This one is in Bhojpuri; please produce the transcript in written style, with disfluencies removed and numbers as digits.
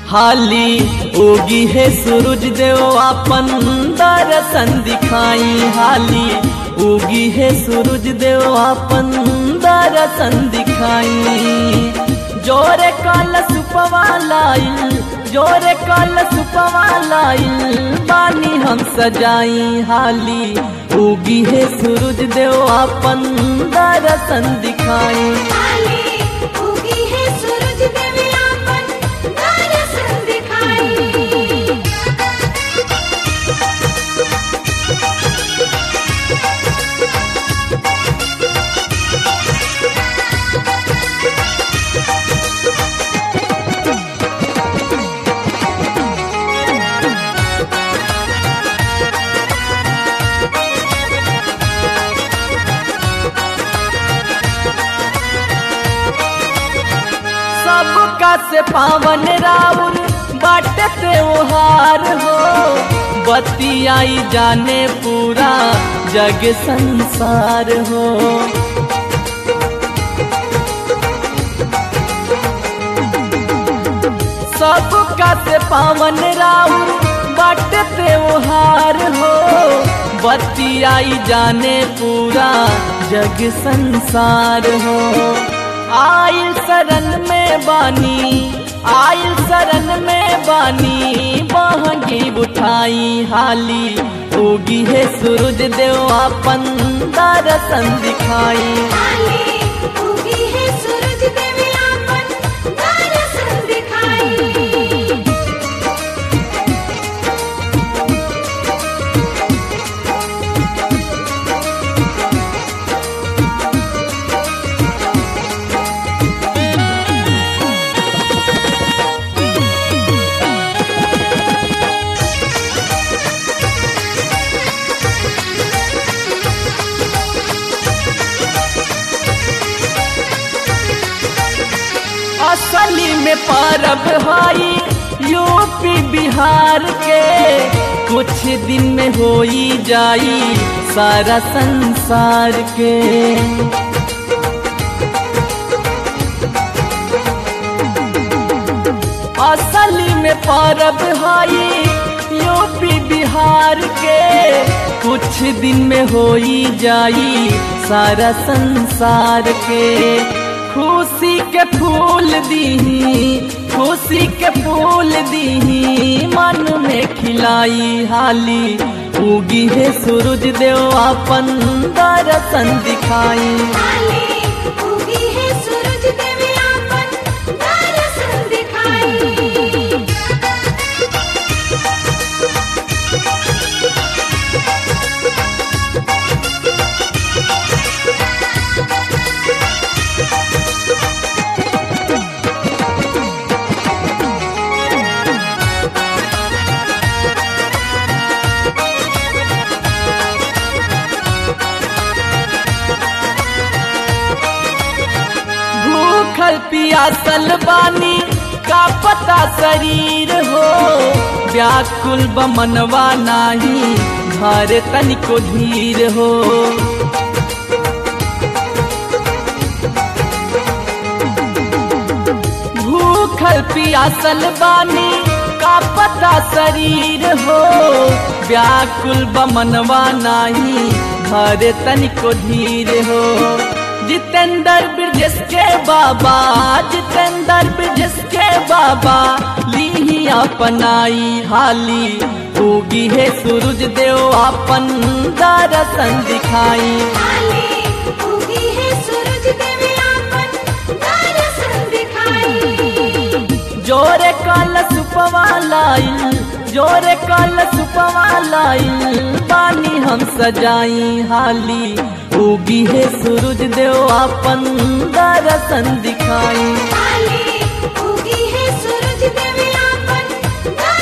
हाली उगी है सूरज देव आपन दर्शन दिखाई। हाली उगी है सूरज देव आपन दर्शन दिखाई। जोरे कलश पवालाइल, जोरे कलश पवालाइल बानी हम सजाई। हाली उगी है सूरज देव आपन दर्शन दिखाई। सबका से पावन राउर बाटे त्योहार हो। बतियाई जाने पूरा जग संसार हो। सबका से पावन राउर बाटे त्योहार हो। बतियाई जाने पूरा जग संसार हो। आइल शरण में बानी, आइल शरण में बानी बहंगी उठाई। हाली उगी है सूरज देव आपन दर्शन दिखाई। असली में परब हाई यूपी बिहार के। कुछ दिन में होई जाई सारा संसार के। असली में परब हाई यूपी बिहार के। कुछ दिन में होई जाई सारा संसार के। खुशी के फूल दीही, खुशी के फूल दीही मन में खिलाई। हाली उगी है सूरज देव आपन दर्शन दिखाई। भूखल पियासल बानी का पता शरीर हो। व्याकुल बमनवा नाही घर तनिको धीर हो। भूखल पियासल बानी का पता शरीर हो। व्याकुल बमनवा नाही घर तनिको धीर हो। जितेंद्र ब्रजेश के बाबा, जितेंद्र ब्रजेश के बाबा ली अपनाई। हाली उगी है सूरज देव आपन दर्शन दिखाई। जोरे कलश पवालाइल, जोरे कलश पवालाइल बानी हम सजाई। हाली उगी है सूरज देव आपन दर्शन दिखाई। उगी है सूरज देव आपन